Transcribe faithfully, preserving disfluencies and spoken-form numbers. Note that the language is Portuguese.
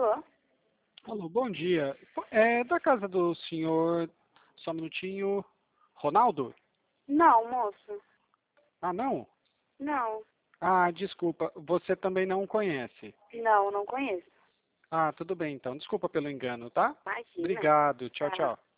Alô? Alô, bom dia. É da casa do senhor, só um minutinho, Ronaldo? Não, moço. Ah, não? Não. Ah, desculpa, você também não conhece. Não, não conheço. Ah, tudo bem então, desculpa pelo engano, tá? Imagina. Obrigado, tchau, Tá. tchau.